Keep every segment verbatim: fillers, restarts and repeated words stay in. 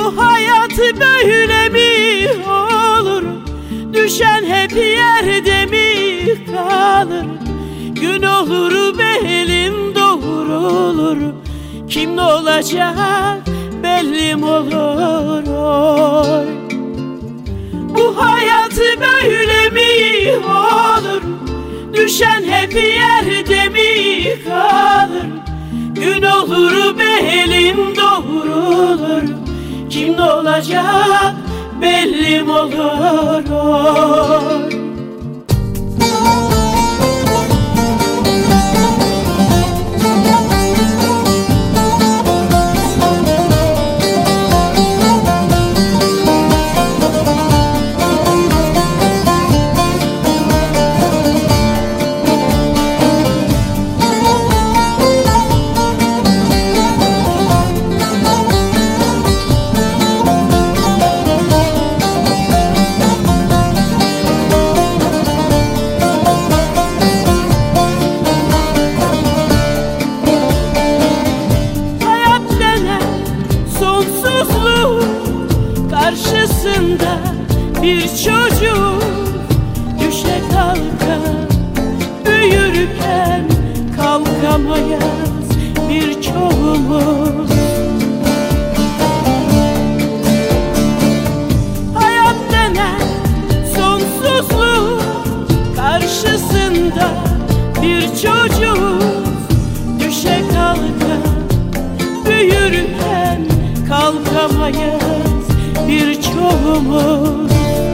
Bu hayat böyle mi olur? Düşen hep yerde mi kalır? Gün olur belim doğrulur. Kim ne olacak belli mi olur? Oy. Bu hayat böyle mi olur? Düşen hep yerde mi kalır? Gün olur belim doğrulur. Kim ne olacak belli mi olur? Oy. Karşısında bir çocuk düşe kalka, büyürken kalkamayız birçoğumuz. Hayat denen sonsuzluk karşısında bir çocuk düşe kalka, büyürken kalkamayız birçoğumuz.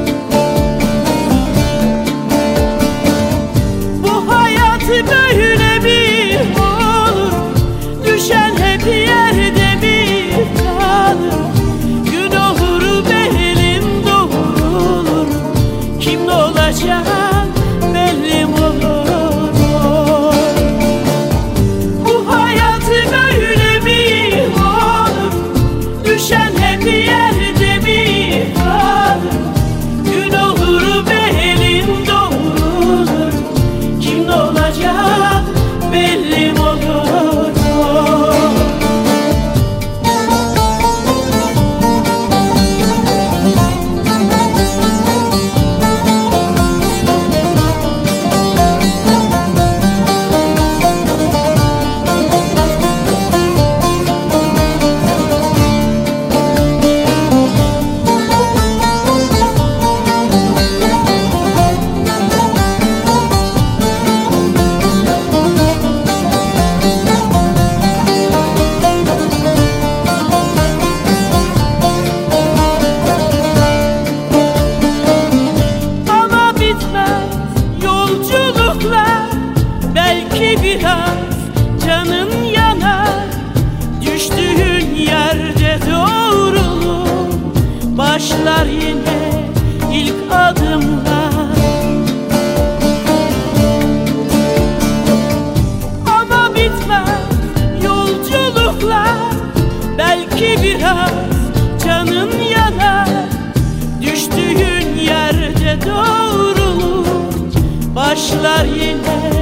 Bu hayat böyle mi olur? Düşen hep yerde mi kalır? Gün olur belim doğrulur. Kim ne olacak belli mi olur? Bu hayat böyle mi olur? Düşen hep yerde belli mi olur? Belki biraz canın yanar, düştüğün yerde doğrulur. Başlar yine ilk adımlar. Ama bitmez yolculuklar. Belki biraz canın yanar, düştüğün yerde doğrulur. Başlar yine